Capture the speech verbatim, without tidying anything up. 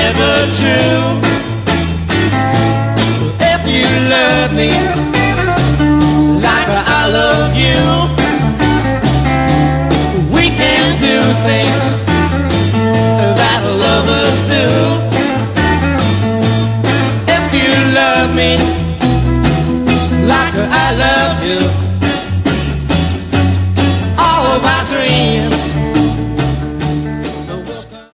ever true. If you love me like I love you, we can do things that lovers do. If you love me like I love you,